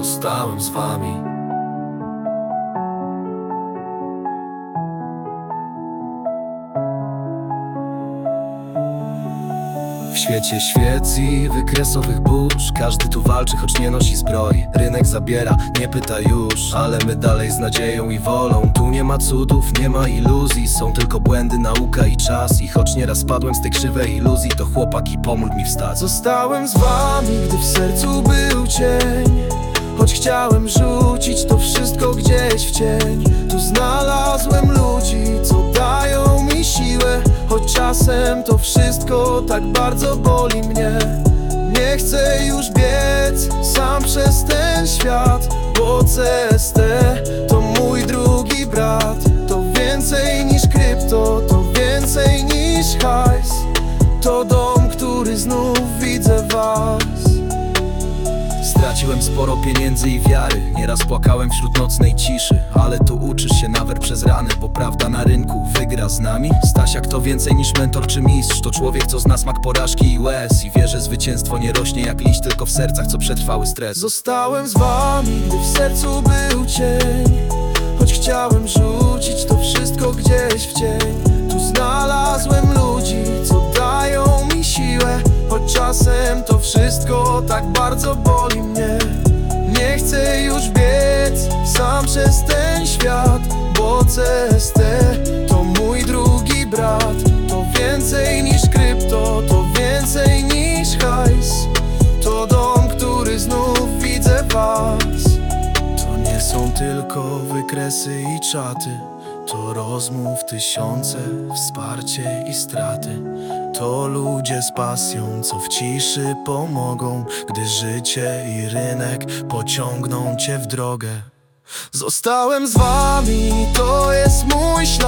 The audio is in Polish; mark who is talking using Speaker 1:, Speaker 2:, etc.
Speaker 1: Zostałem z wami. W świecie świec i wykresowych burz każdy tu walczy, choć nie nosi zbroi. Rynek zabiera, nie pyta już, ale my dalej z nadzieją i wolą. Tu nie ma cudów, nie ma iluzji, są tylko błędy, nauka i czas. I choć nieraz spadłem z tej krzywej iluzji, to chłopaki, pomógł mi wstać. Zostałem z wami, gdy w sercu był cień. Choć chciałem rzucić to wszystko gdzieś w cień, tu znalazłem ludzi, co dają mi siłę. Choć czasem to wszystko tak bardzo boli mnie. Nie chcę już biec sam przez ten świat, bo CST to mój drugi brat. To więcej niż krypto, to więcej niż hajs. To dom, który znów widzę was. Straciłem sporo pieniędzy i wiary, nieraz płakałem wśród nocnej ciszy. Ale tu uczysz się nawet przez rany, bo prawda na rynku wygra z nami. Stasiak to więcej niż mentor czy mistrz, to człowiek, co zna smak porażki i łez. I wie, że zwycięstwo nie rośnie jak liść, tylko w sercach, co przetrwały stres. Zostałem z wami, gdy w sercu był cień. Choć chciałem rzucić to wszystko gdzieś w cień, tu znalazłem ludzi, co dają mi siłę. Choć czasem to wszystko tak bardzo boli mnie. Nie chcę już biec sam przez ten świat, bo CST to mój drugi brat. To więcej niż krypto, to więcej niż hajs. To dom, który znów widzę was. To nie są tylko wykresy i czaty, to rozmów tysiące, wsparcie i straty. To ludzie z pasją, co w ciszy pomogą, gdy życie i rynek pociągną cię w drogę. Zostałem z wami, to jest mój ślad.